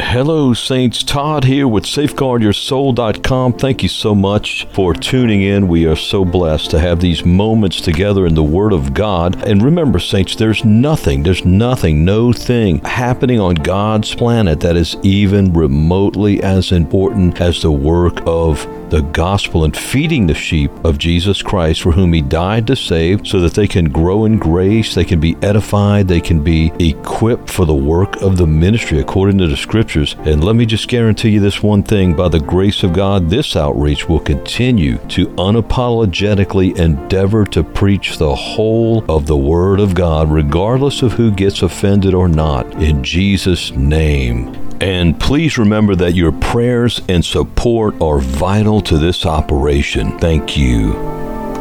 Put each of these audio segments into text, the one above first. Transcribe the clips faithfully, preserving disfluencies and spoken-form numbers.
Hello, Saints. Todd here with Safeguard Your Soul dot com. Thank you so much for tuning in. We are so blessed to have these moments together in the Word of God. And remember, Saints, there's nothing, there's nothing, no thing happening on God's planet that is even remotely as important as the work of the gospel and feeding the sheep of Jesus Christ, for whom He died to save, so that they can grow in grace, they can be edified, they can be equipped for the work of the ministry according to the Scriptures. And let me just guarantee you this one thing: by the grace of God, this outreach will continue to unapologetically endeavor to preach the whole of the Word of God, regardless of who gets offended or not, in Jesus' name. And please remember that your prayers and support are vital to this operation. Thank you.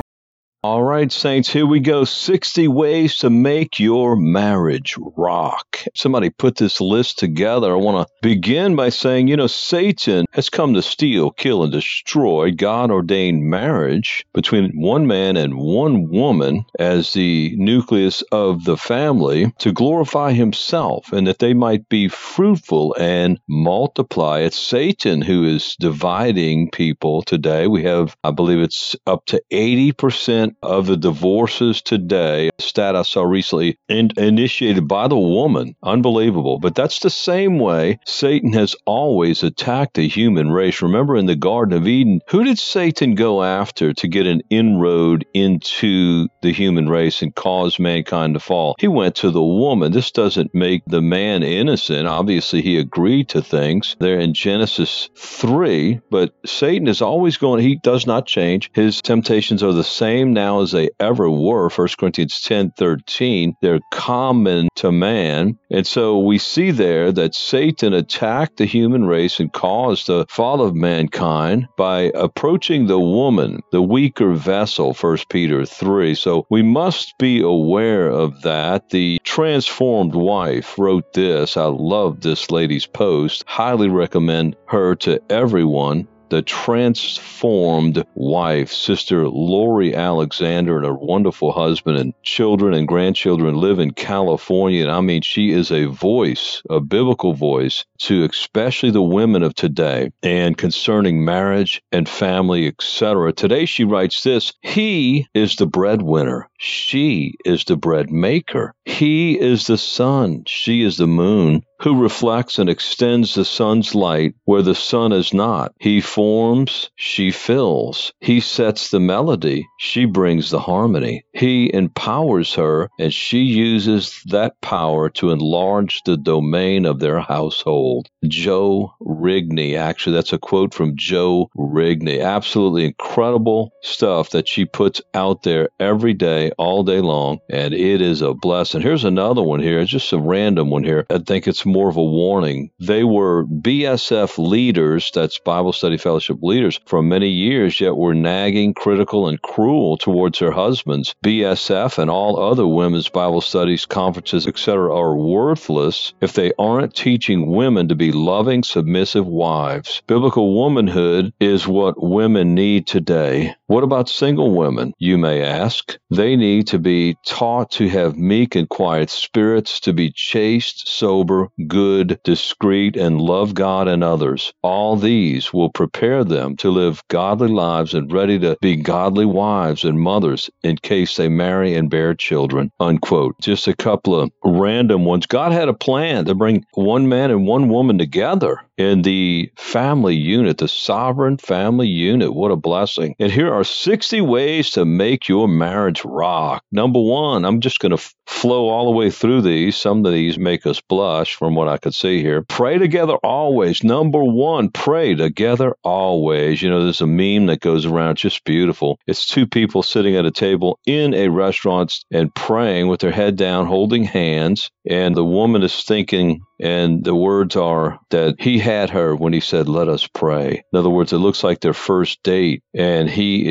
All right, Saints, here we go. sixty ways to make your marriage rock. Somebody put this list together. I want to begin by saying, you know, Satan has come to steal, kill, and destroy God-ordained marriage between one man and one woman as the nucleus of the family to glorify himself and that they might be fruitful and multiply. It's Satan who is dividing people today. We have, I believe it's up to eighty percent of the divorces today, a stat I saw recently, in, initiated by the woman. Unbelievable. But that's the same way Satan has always attacked the human race. Remember, in the Garden of Eden, who did Satan go after to get an inroad into the human race and cause mankind to fall? He went to the woman. This doesn't make the man innocent. Obviously, he agreed to things there in Genesis three, but Satan is always going, he does not change. His temptations are the same now as they ever were. First Corinthians ten thirteen, they're common to man. And so we see there that Satan attacked the human race and caused the fall of mankind by approaching the woman, the weaker vessel, First Peter three. So we must be aware of that. The Transformed Wife wrote this. I love this lady's post. Highly recommend her to everyone. The Transformed Wife, Sister Lori Alexander, and her wonderful husband and children and grandchildren live in California. And I mean, she is a voice, a biblical voice, to especially the women of today and concerning marriage and family, et cetera. Today she writes this: He is the breadwinner. She is the bread maker. He is the sun. She is the moon, who reflects and extends the sun's light where the sun is not. He forms, she fills. He sets the melody, she brings the harmony. He empowers her, and she uses that power to enlarge the domain of their household. Joe Rigney, actually, that's a quote from Joe Rigney. Absolutely incredible stuff that she puts out there every day, all day long, and it is a blessing. Here's another one here. It's just a random one here. I think it's more of a warning. They were B S F leaders, that's Bible Study Fellowship leaders, for many years, yet were nagging, critical, and cruel towards their husbands. B S F and all other women's Bible studies, conferences, et cetera are worthless if they aren't teaching women to be loving, submissive wives. Biblical womanhood is what women need today. What about single women, you may ask? They need to be taught to have meek and quiet spirits, to be chaste, sober, good, discreet, and love God and others. All these will prepare them to live godly lives and ready to be godly wives and mothers in case they marry and bear children, unquote. Just a couple of random ones. God had a plan to bring one man and one woman together in the family unit, the sovereign family unit. What a blessing. And here are sixty ways to make your marriage rock. Number one, I'm just going to f- flow all the way through these. Some of these make us blush from what I could see here. Pray together always. Number one, pray together always. You know, there's a meme that goes around, just beautiful. It's two people sitting at a table in a restaurant and praying with their head down, holding hands. And the woman is thinking, and the words are that he had her when he said, let us pray. In other words, it looks like their first date, and he is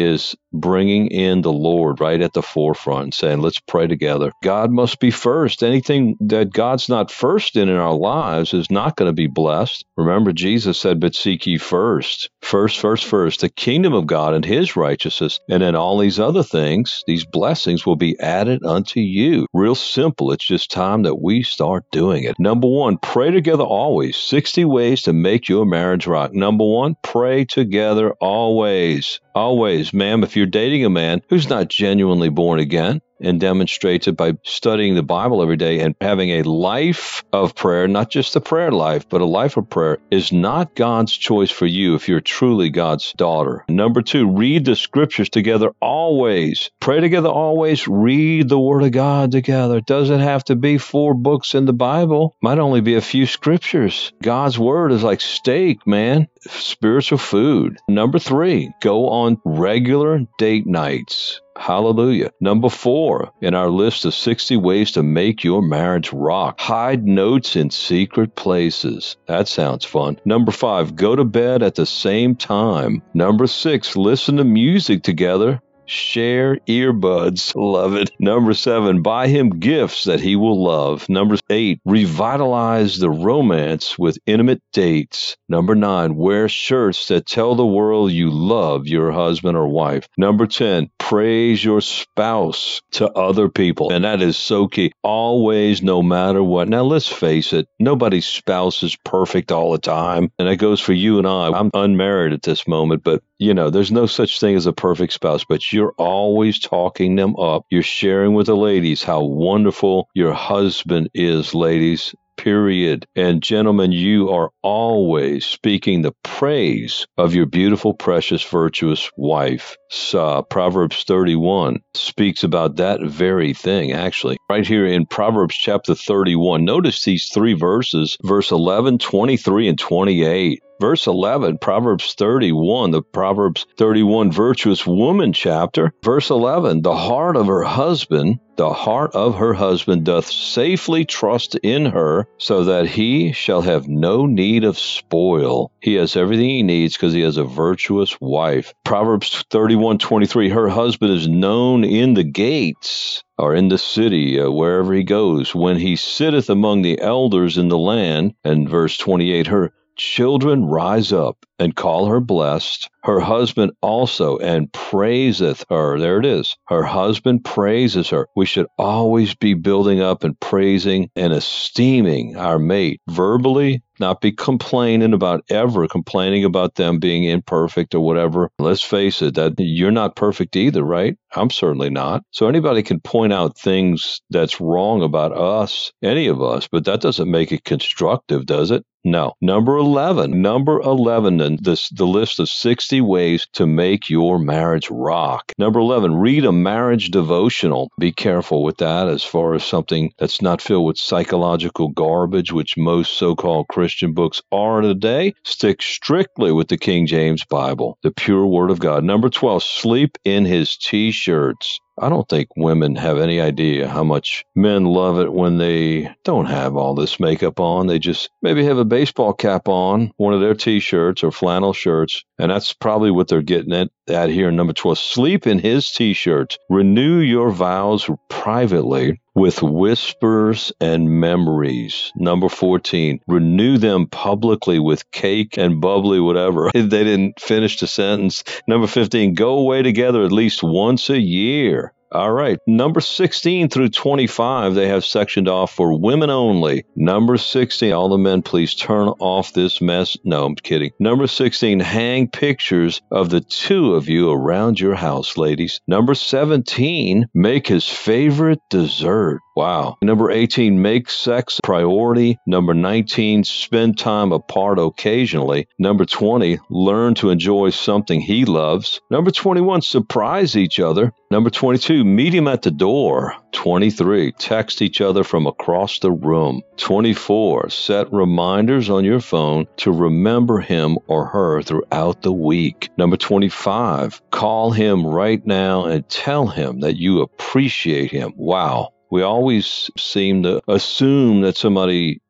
bringing in the Lord right at the forefront and saying, let's pray together. God must be first. Anything that God's not first in in our lives is not going to be blessed. Remember, Jesus said, but seek ye first. First, first, first, the kingdom of God and his righteousness. And then all these other things, these blessings will be added unto you. Real simple. It's just time that we start doing it. Number one, pray together always. sixty ways to make your marriage rock. Number one, pray together always. Always. Ma'am, if you're dating a man who's not genuinely born again, and demonstrates it by studying the Bible every day and having a life of prayer, not just a prayer life, but a life of prayer, is not God's choice for you if you're truly God's daughter. Number two, read the scriptures together always. Pray together always. Read the Word of God together. It doesn't have to be four books in the Bible. Might only be a few scriptures. God's Word is like steak, man. Spiritual food. Number three, go on regular date nights. Hallelujah. Number four, in our list of sixty ways to make your marriage rock, hide notes in secret places. That sounds fun. Number five, go to bed at the same time. Number six, listen to music together. Share earbuds. Love it. Number seven, buy him gifts that he will love. Number eight, revitalize the romance with intimate dates. Number nine, wear shirts that tell the world you love your husband or wife. Number ten, praise your spouse to other people. And that is so key. Always, no matter what. Now, let's face it, nobody's spouse is perfect all the time. And that goes for you and I. I'm unmarried at this moment, but you know, there's no such thing as a perfect spouse, but you're always talking them up. You're sharing with the ladies how wonderful your husband is, ladies, period. And gentlemen, you are always speaking the praise of your beautiful, precious, virtuous wife. So, Proverbs thirty-one speaks about that very thing, actually. Right here in Proverbs chapter thirty-one, notice these three verses, verse eleven, twenty-three, and twenty-eight. Verse eleven, Proverbs thirty-one, the Proverbs thirty-one virtuous woman chapter. Verse eleven, the heart of her husband, the heart of her husband doth safely trust in her, so that he shall have no need of spoil. He has everything he needs because he has a virtuous wife. Proverbs thirty-one, twenty-three, her husband is known in the gates, or in the city, uh, wherever he goes, when he sitteth among the elders in the land. And verse twenty-eight, her children rise up and call her blessed, her husband also, and praiseth her. There it is. Her husband praises her. We should always be building up and praising and esteeming our mate verbally, not be complaining about ever complaining about them being imperfect or whatever. Let's face it, that you're not perfect either, right? I'm certainly not. So anybody can point out things that's wrong about us, any of us, but that doesn't make it constructive, does it? No. Number eleven. Number eleven, and this the list of sixty ways to make your marriage rock. Number eleven, read a marriage devotional. Be careful with that as far as something that's not filled with psychological garbage, which most so-called Christian books are today. Stick strictly with the King James Bible, the pure Word of God. Number twelve, sleep in his T-shirts. I don't think women have any idea how much men love it when they don't have all this makeup on. They just maybe have a baseball cap on, one of their T-shirts or flannel shirts, and that's probably what they're getting at, at here. Number twelve, sleep in his T-shirts. Renew your vows privately with whispers and memories. Number fourteen, renew them publicly with cake and bubbly whatever. They didn't finish the sentence. Number fifteen, go away together at least once a year. All right. Number sixteen through twenty-five, they have sectioned off for women only. Number sixteen, all the men, please turn off this mess. No, I'm kidding. Number sixteen, hang pictures of the two of you around your house, ladies. Number seventeen, make his favorite dessert. Wow. Number eighteen, make sex a priority. Number nineteen, spend time apart occasionally. Number twenty, learn to enjoy something he loves. Number twenty-one, surprise each other. Number twenty-two, meet him at the door. twenty-three, text each other from across the room. twenty-four, set reminders on your phone to remember him or her throughout the week. Number twenty-five, call him right now and tell him that you appreciate him. Wow. We always seem to assume that somebody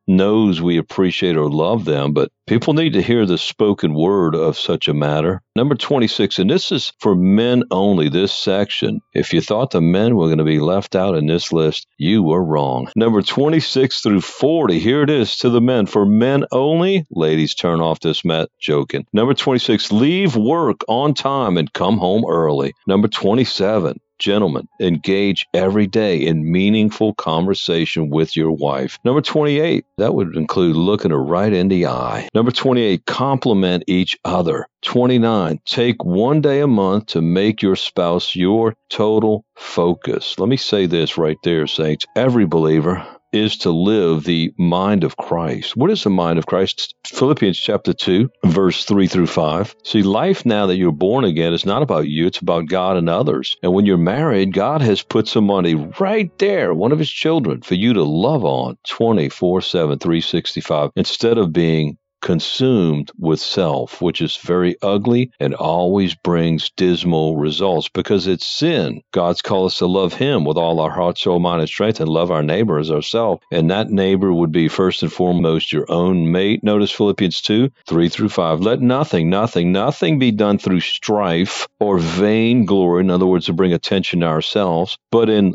knows we appreciate or love them, but people need to hear the spoken word of such a matter. Number twenty-six, and this is for men only, this section. If you thought the men were going to be left out in this list, you were wrong. Number twenty-six through forty, here it is to the men. For men only, ladies, turn off this mat joking. Number twenty-six, leave work on time and come home early. Number twenty-seven, gentlemen, engage every day in meaningful conversation with your wife. Number twenty-eight, that would include looking her right in the eye. Number twenty-eight, compliment each other. twenty-nine, take one day a month to make your spouse your total focus. Let me say this right there, saints. Every believer is to live the mind of Christ. What is the mind of Christ? Philippians chapter two, verse three through five. See, life now that you're born again is not about you, it's about God and others. And when you're married, God has put somebody right there, one of his children, for you to love on twenty-four seven, three sixty-five, instead of being consumed with self, which is very ugly and always brings dismal results because it's sin. God's called us to love him with all our heart, soul, mind, and strength and love our neighbor as ourselves. And that neighbor would be first and foremost your own mate. Notice Philippians two, three through five. Let nothing, nothing, nothing be done through strife or vain glory. In other words, to bring attention to ourselves, but in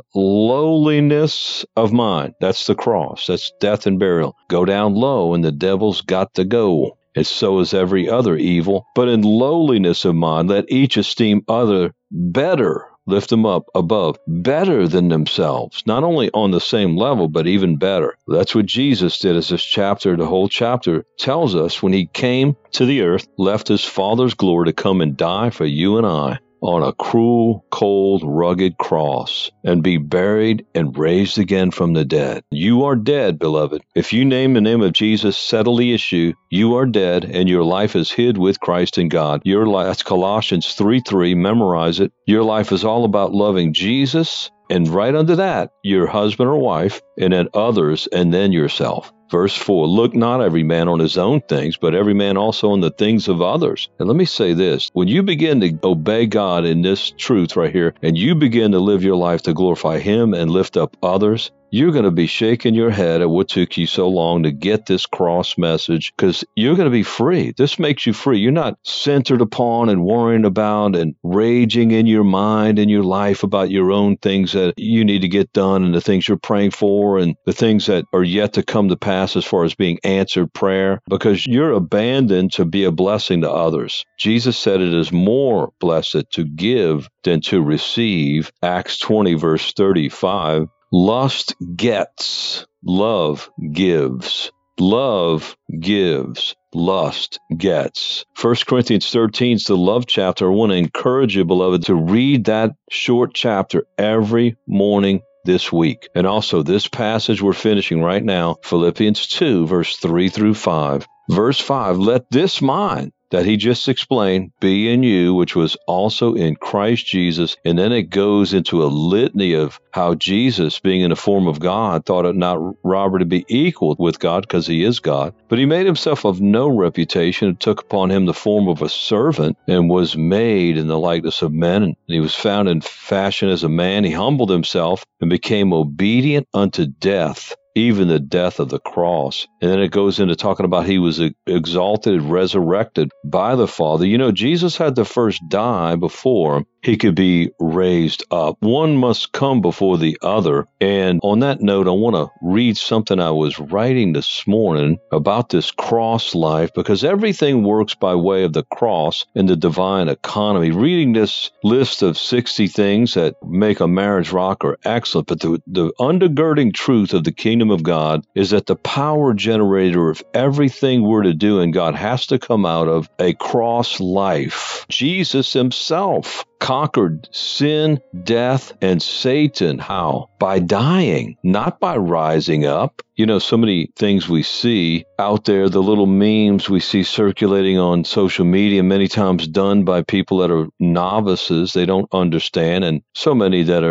lowliness of mind. That's the cross. That's death and burial. Go down low and the devil's got to go. Go. And so is every other evil. But in lowliness of mind, let each esteem other better, lift them up above, better than themselves. Not only on the same level, but even better. That's what Jesus did, as this chapter, the whole chapter, tells us when he came to the earth, left his Father's glory to come and die for you and I on a cruel, cold, rugged cross and be buried and raised again from the dead. You are dead, beloved. If you name the name of Jesus, settle the issue. You are dead and your life is hid with Christ in God. Your life, that's Colossians three three, memorize it. Your life is all about loving Jesus, and right under that, your husband or wife, and then others, and then yourself. Verse four, look not every man on his own things, but every man also on the things of others. And let me say this, when you begin to obey God in this truth right here, and you begin to live your life to glorify him and lift up others, you're going to be shaking your head at what took you so long to get this cross message, because you're going to be free. This makes you free. You're not centered upon and worrying about and raging in your mind and your life about your own things that you need to get done and the things you're praying for and the things that are yet to come to pass as far as being answered prayer, because you're abandoned to be a blessing to others. Jesus said it is more blessed to give than to receive. Acts twenty, verse thirty-five. Lust gets, love gives. Love gives, lust gets. First Corinthians thirteen is the love chapter. I want to encourage you, beloved, to read that short chapter every morning this week. And also this passage we're finishing right now, Philippians two, verse three through five. Verse five, let this mind that he just explained be in you, which was also in Christ Jesus. And then it goes into a litany of how Jesus, being in the form of God, thought it not robbery to be equal with God, because he is God. But he made himself of no reputation, and took upon him the form of a servant, and was made in the likeness of men. And he was found in fashion as a man. He humbled himself and became obedient unto death, even the death of the cross. And then it goes into talking about he was exalted, resurrected by the Father. You know, Jesus had to first die before he could be raised up. One must come before the other. And on that note, I want to read something I was writing this morning about this cross life, because everything works by way of the cross in the divine economy. Reading this list of sixty things that make a marriage rock are excellent, but the, the undergirding truth of the kingdom of God is that the power generator of everything we're to do in God has to come out of a cross life. Jesus himself conquered sin, death, and Satan. How? By dying, not by rising up. You know, so many things we see out there, the little memes we see circulating on social media, many times done by people that are novices. They don't understand. And so many that are in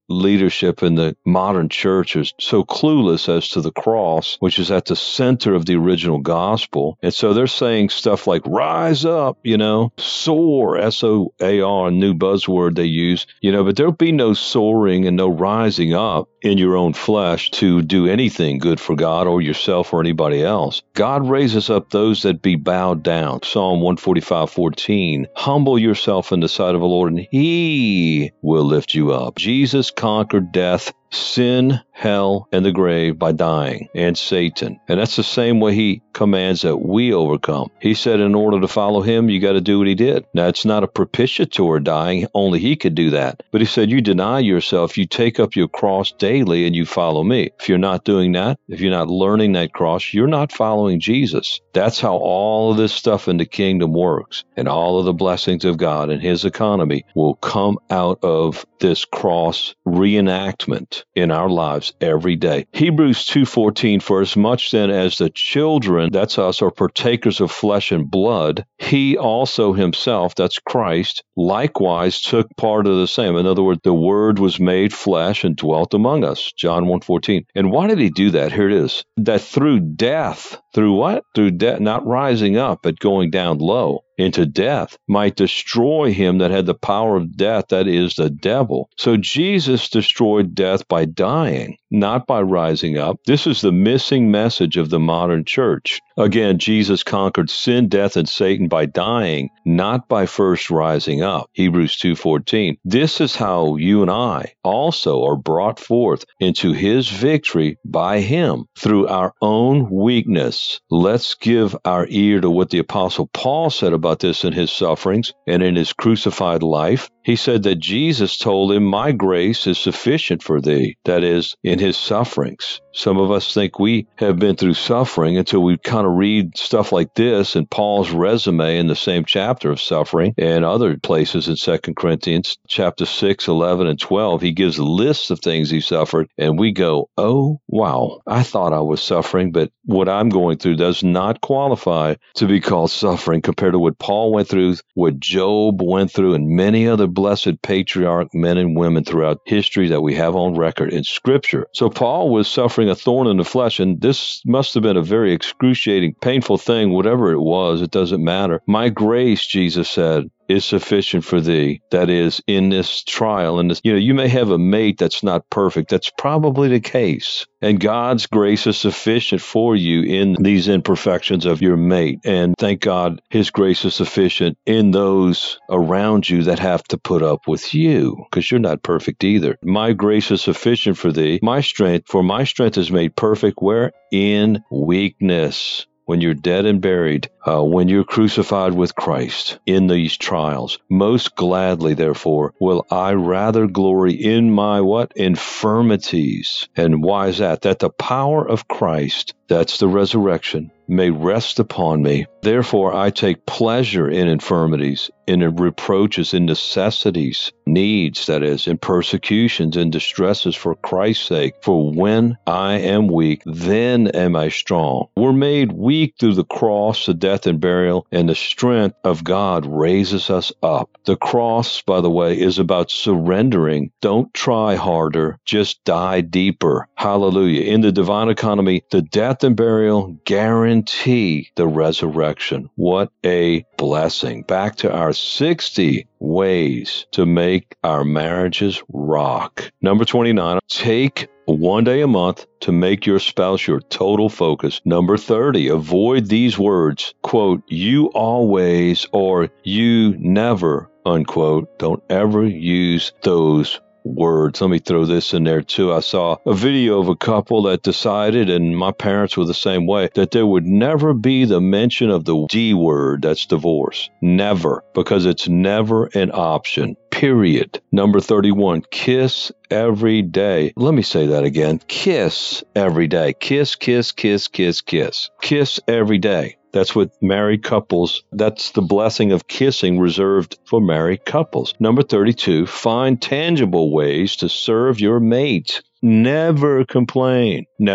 leadership in the modern church is so clueless as to the cross, which is at the center of the original gospel. And so they're saying stuff like rise up, you know, soar, S O A R, a new buzzword they use, you know, but there'll be no soaring and no rising up in your own flesh to do anything good for God or yourself or anybody else. God raises up those that be bowed down. Psalm one forty-five fourteen. Humble yourself in the sight of the Lord, and He will lift you up. Jesus conquered death, sin, hell, and the grave by dying, and Satan. And that's the same way He commands that we overcome. He said in order to follow Him, you got to do what He did. Now, it's not a propitiatory dying. Only He could do that. But He said, you deny yourself, you take up your cross daily, and you follow me. If you're not doing that, if you're not learning that cross, you're not following Jesus. That's how all of this stuff in the kingdom works. And all of the blessings of God and His economy will come out of this cross reenactment in our lives every day. Hebrews two fourteen, for as much then as the children, that's us, are partakers of flesh and blood, He also Himself, that's Christ, likewise took part of the same. In other words, the Word was made flesh and dwelt among us. John one fourteen. And why did He do that? Here it is. That through death, through what? Through death, not rising up, but going down low into death, might destroy him that had the power of death, that is the devil. So Jesus destroyed death by dying, not by rising up. This is the missing message of the modern church. Again, Jesus conquered sin, death, and Satan by dying, not by first rising up. Hebrews two fourteen. This is how you and I also are brought forth into His victory by Him through our own weakness. Let's give our ear to what the Apostle Paul said about about this in his sufferings and in his crucified life. He said that Jesus told him, my grace is sufficient for thee. That is, in his sufferings. Some of us think we have been through suffering until we kind of read stuff like this in Paul's resume in the same chapter of suffering and other places in Second Corinthians chapter six, eleven, and twelve. He gives lists of things he suffered, and we go, oh, wow, I thought I was suffering, but what I'm going through does not qualify to be called suffering compared to what Paul went through, what Job went through, and many other blessed patriarch men and women throughout history that we have on record in Scripture. So Paul was suffering a thorn in the flesh, and this must have been a very excruciating, painful thing, whatever it was, it doesn't matter. My grace, Jesus said, is sufficient for thee. That is, in this trial, and this, you know, you may have a mate that's not perfect. That's probably the case. And God's grace is sufficient for you in these imperfections of your mate. And thank God His grace is sufficient in those around you that have to put up with you, because you're not perfect either. My grace is sufficient for thee. My strength, for my strength is made perfect where? In weakness. When you're dead and buried, uh, when you're crucified with Christ in these trials. Most gladly, therefore, will I rather glory in my what? Infirmities. And why is that? That the power of Christ, that's the resurrection, may rest upon me. Therefore, I take pleasure in infirmities, in reproaches, in necessities, needs, that is, in persecutions, in distresses for Christ's sake. For when I am weak, then am I strong. We're made weak through the cross, the death and burial, and the strength of God raises us up. The cross, by the way, is about surrendering. Don't try harder, just die deeper. Hallelujah. In the divine economy, the death and burial guarantee the resurrection. What a blessing. Back to our sixty ways to make our marriages rock. Number twenty-nine, take one day a month to make your spouse your total focus. Number thirty, avoid these words, quote, you always or you never, unquote. Don't ever use those words. Let me throw this in there too. I saw a video of a couple that decided, and my parents were the same way, that there would never be the mention of the D word, that's divorce. Never, because it's never an option. Period. Number thirty-one, kiss every day. Let me say that again. Kiss every day. Kiss, kiss, kiss, kiss, kiss. Kiss every day. That's what married couples, that's the blessing of kissing reserved for married couples. Number thirty-two, find tangible ways to serve your mate. Never complain. Never.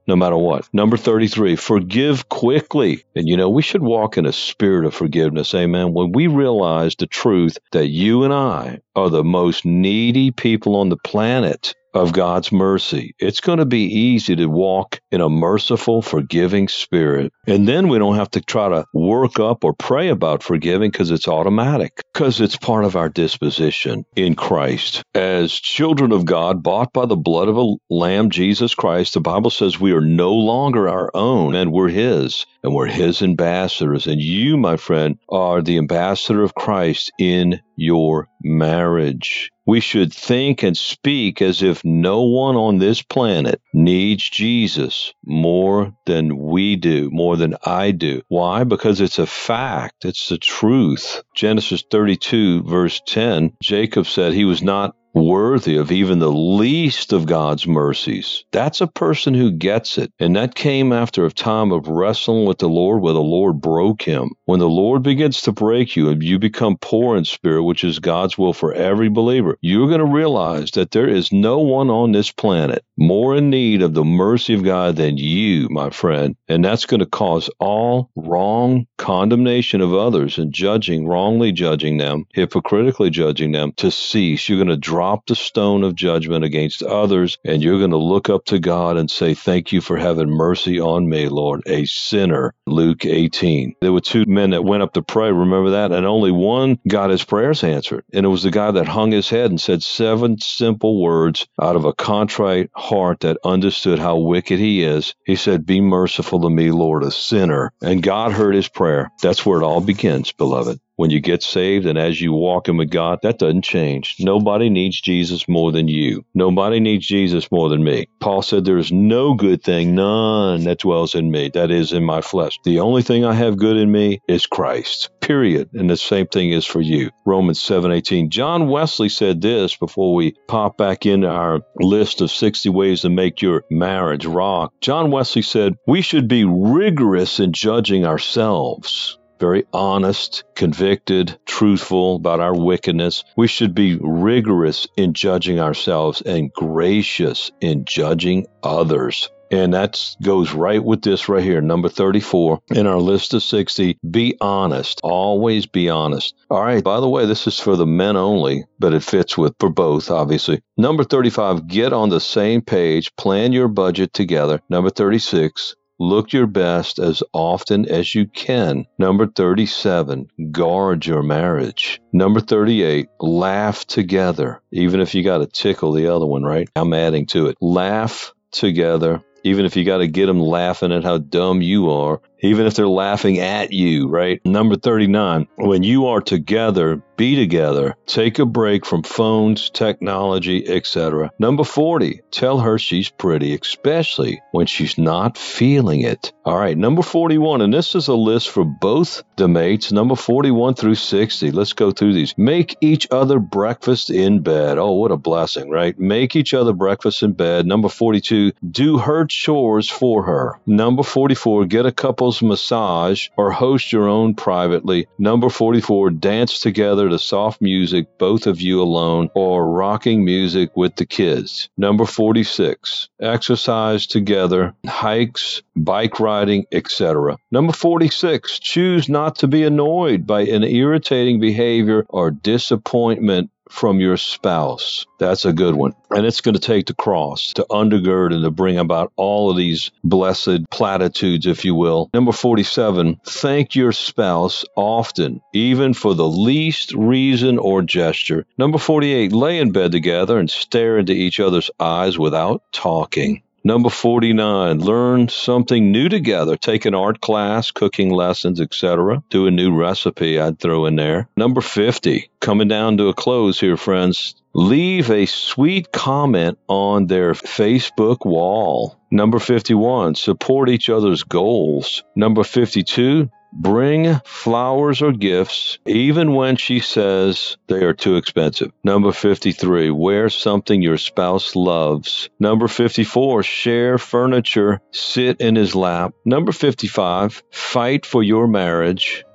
no matter what. Number thirty-three, forgive quickly. And you know, we should walk in a spirit of forgiveness. Amen. When we realize the truth that you and I are the most needy people on the planet of God's mercy, it's going to be easy to walk in a merciful, forgiving spirit. And then we don't have to try to work up or pray about forgiving because it's automatic, because it's part of our disposition in Christ. As children of God, bought by the blood of a Lamb, Jesus Christ, the Bible says we are no longer our own, and we're His, and we're His ambassadors. And you, my friend, are the ambassador of Christ in your marriage. We should think and speak as if no one on this planet needs Jesus more than we do, more than I do. Why? Because it's a fact. It's the truth. Genesis thirty-two, verse ten, Jacob said he was not worthy of even the least of God's mercies. That's a person who gets it. And that came after a time of wrestling with the Lord where the Lord broke him. When the Lord begins to break you and you become poor in spirit, which is God's will for every believer, you're going to realize that there is no one on this planet more in need of the mercy of God than you, my friend. And that's going to cause all wrong condemnation of others and judging, wrongly judging them, hypocritically judging them, to cease. You're going to drop Drop the stone of judgment against others, and you're going to look up to God and say, thank you for having mercy on me, Lord, a sinner. Luke eighteen. There were two men that went up to pray, remember that? And only one got his prayers answered. And it was the guy that hung his head and said seven simple words out of a contrite heart that understood how wicked he is. He said, be merciful to me, Lord, a sinner. And God heard his prayer. That's where it all begins, beloved. When you get saved and as you walk in with God, that doesn't change. Nobody needs Jesus more than you. Nobody needs Jesus more than me. Paul said there is no good thing, none that dwells in me, that is in my flesh. The only thing I have good in me is Christ, period. And the same thing is for you. Romans seven eighteen. John Wesley said this before we pop back into our list of sixty ways to make your marriage rock. John Wesley said, we should be rigorous in judging ourselves. Very honest, convicted, truthful about our wickedness. We should be rigorous in judging ourselves and gracious in judging others. And that goes right with this right here, number thirty-four in our list of sixty. Be honest. Always be honest. All right. By the way, this is for the men only, but it fits with for both, obviously. Number thirty-five, get on the same page. Plan your budget together. Number thirty-six, look your best as often as you can. Number thirty-seven, guard your marriage. Number thirty-eight, laugh together. Even if you got to tickle the other one, right? I'm adding to it. Laugh together. Even if you got to get them laughing at how dumb you are. Even if they're laughing at you, right? Number thirty-nine, when you are together, be together. Take a break from phones, technology, et cetera. Number forty, tell her she's pretty, especially when she's not feeling it. All right, number forty-one, and this is a list for both the mates, number forty-one through sixty. Let's go through these. Make each other breakfast in bed. Oh, what a blessing, right? Make each other breakfast in bed. Number forty-two, do her chores for her. Number forty-four, get a couple's massage or host your own privately. Number forty-four, dance together to soft music, both of you alone, or rocking music with the kids. Number forty-six, exercise together, hikes, bike riding, et cetera. Number forty-six, choose not to be annoyed by an irritating behavior or disappointment from your spouse. That's a good one. And it's going to take the cross to undergird and to bring about all of these blessed platitudes, if you will. Number forty-seven, thank your spouse often, even for the least reason or gesture. Number forty-eight, lay in bed together and stare into each other's eyes without talking. Number forty-nine, learn something new together. Take an art class, cooking lessons, et cetera. Do a new recipe I'd throw in there. Number fifty, coming down to a close here, friends. Leave a sweet comment on their Facebook wall. Number fifty-one, support each other's goals. Number fifty-two, bring flowers or gifts, even when she says they are too expensive. Number fifty-three, wear something your spouse loves. Number fifty-four, share furniture, sit in his lap. Number fifty-five, fight for your marriage.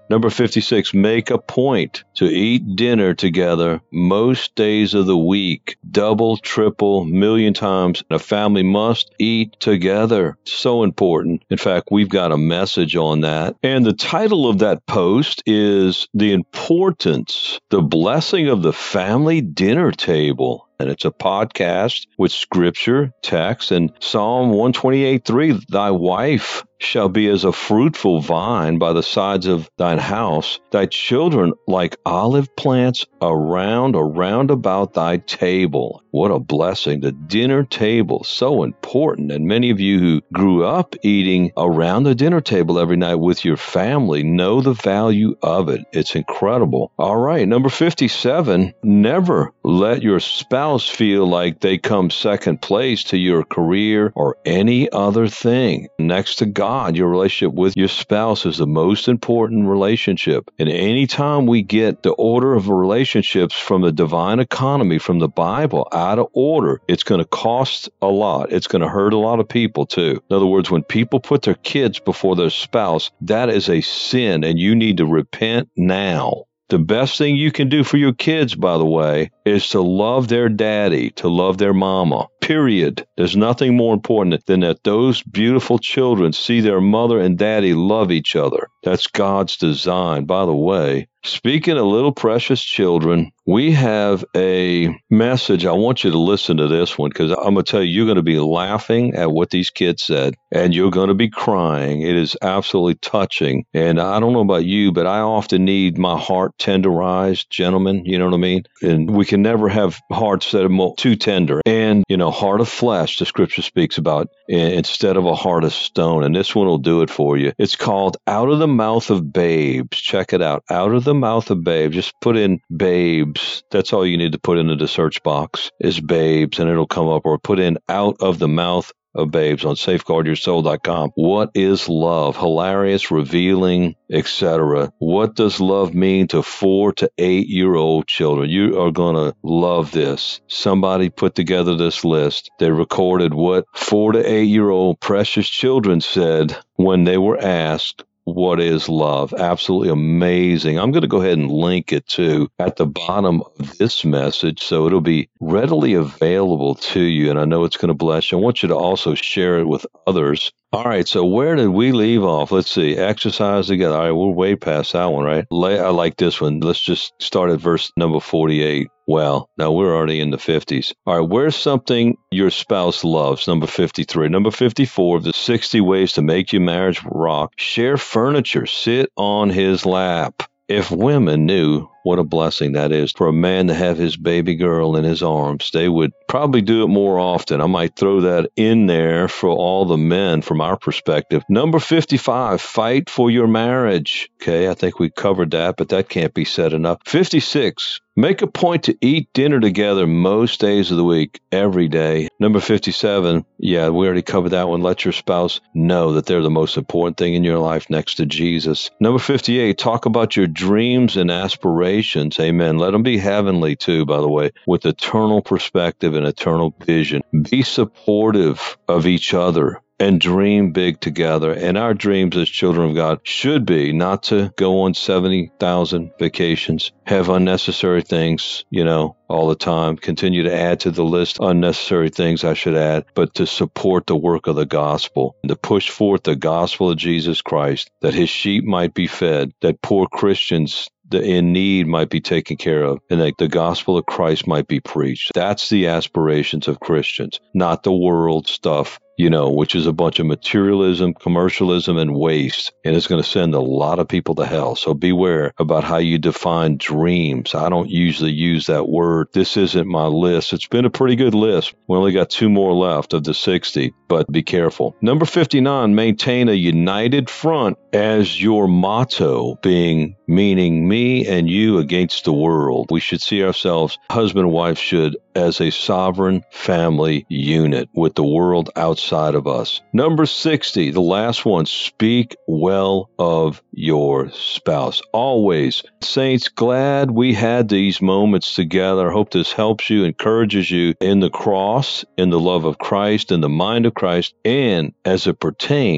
Number fifty-six, make a point to eat dinner together most days of the week. Double, triple, million times. A family must eat together. So important. In fact, we've got a message on that. And the title of that post is The Importance, the Blessing of the Family Dinner Table. And it's a podcast with scripture, text, and Psalm one twenty-eight three, thy wife shall be as a fruitful vine by the sides of thine house, thy children like olive plants around, around about thy table. What a blessing. The dinner table, so important. And many of you who grew up eating around the dinner table every night with your family know the value of it. It's incredible. All right, number fifty-seven, never let your spouse feel like they come second place to your career or any other thing. Next to God, your relationship with your spouse is the most important relationship. And anytime we get the order of relationships from the divine economy, from the Bible, out of order, it's going to cost a lot. It's going to hurt a lot of people too. In other words, when people put their kids before their spouse, that is a sin, and you need to repent now. The best thing you can do for your kids, by the way, is to love their daddy, to love their mama, period. There's nothing more important than that those beautiful children see their mother and daddy love each other. That's God's design. By the way, speaking of little precious children, we have a message. I want you to listen to this one because I'm going to tell you, you're going to be laughing at what these kids said, and you're going to be crying. It is absolutely touching. And I don't know about you, but I often need my heart tenderized, gentlemen. You know what I mean? And we can never have hearts that are too tender. And, you know, heart of flesh, the scripture speaks about, instead of a heart of stone. And this one will do it for you. It's called Out of the Mouth of Babes. Check it out. Out of the Mouth of Babes. Just put in babes. That's all you need to put into the search box is babes, and it'll come up. Or put in Out of the Mouth of Babes on safeguard your soul dot com. What is love? Hilarious, revealing, et cetera. What does love mean to four to eight year old children? You are going to love this. Somebody put together this list. They recorded what four to eight year old precious children said when they were asked, what is love? Absolutely amazing. I'm going to go ahead and link it too at the bottom of this message so it'll be readily available to you, and I know it's going to bless you. I want you to also share it with others. All right, so where did we leave off? Let's see. Exercise together. All right, we're way past that one, right? I like this one. Let's just start at verse number forty-eight. Well, now we're already in the fifties. All right, where's something your spouse loves? Number fifty-three. Number fifty-four, the sixty ways to make your marriage rock. Share furniture. Sit on his lap. If women knew what a blessing that is for a man to have his baby girl in his arms, they would probably do it more often. I might throw that in there for all the men from our perspective. Number fifty-five, fight for your marriage. Okay, I think we covered that, but that can't be said enough. fifty-six, make a point to eat dinner together most days of the week, every day. Number fifty-seven, yeah, we already covered that one. Let your spouse know that they're the most important thing in your life next to Jesus. Number fifty-eight, talk about your dreams and aspirations. Amen. Let them be heavenly too, by the way, with eternal perspective and eternal vision. Be supportive of each other and dream big together. And our dreams as children of God should be not to go on seventy thousand vacations, have unnecessary things, you know, all the time, continue to add to the list unnecessary things I should add, but to support the work of the gospel, to push forth the gospel of Jesus Christ, that his sheep might be fed, that poor Christians the in need might be taken care of, and that the gospel of Christ might be preached. That's the aspirations of Christians, not the world stuff, you know, which is a bunch of materialism, commercialism, and waste, and it's going to send a lot of people to hell. So beware about how you define dreams. I don't usually use that word. This isn't my list. It's been a pretty good list. We only got two more left of the sixty, but be careful. Number fifty-nine, maintain a united front as your motto, being meaning me and you against the world. We should see ourselves, husband and wife should, as a sovereign family unit with the world outside of us. Number sixty, the last one, speak well of your spouse. Always. Saints, glad we had these moments together. I hope this helps you, encourages you in the cross, in the love of Christ, in the mind of Christ, and as it pertains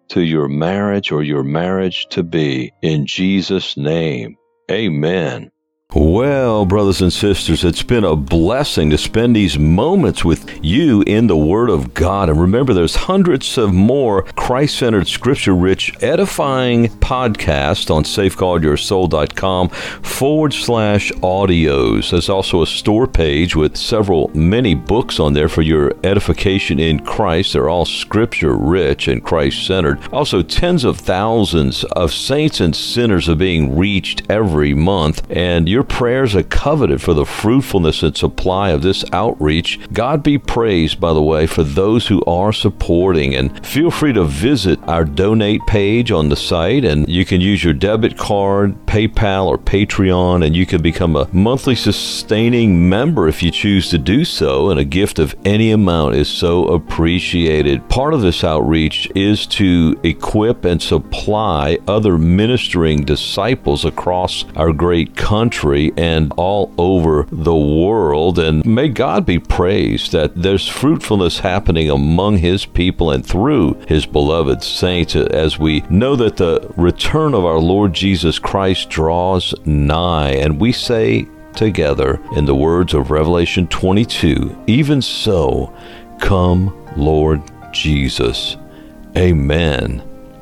to your marriage or your marriage to be. In Jesus' name, amen. Well, brothers and sisters, it's been a blessing to spend these moments with you in the Word of God. And remember, there's hundreds of more Christ-centered, scripture-rich, edifying podcasts on safeguardyoursoul.com forward slash audios. There's also a store page with several, many books on there for your edification in Christ. They're all scripture-rich and Christ-centered. Also, tens of thousands of saints and sinners are being reached every month, and your prayers are coveted for the fruitfulness and supply of this outreach. God be praised, by the way, for those who are supporting. And feel free to visit our donate page on the site, and you can use your debit card, PayPal, or Patreon, and you can become a monthly sustaining member if you choose to do so, and a gift of any amount is so appreciated. Part of this outreach is to equip and supply other ministering disciples across our great country and all over the world. And may God be praised that there's fruitfulness happening among His people and through His beloved saints, as we know that the return of our Lord Jesus Christ draws nigh. And we say together in the words of Revelation twenty-two, even so, come, Lord Jesus. Amen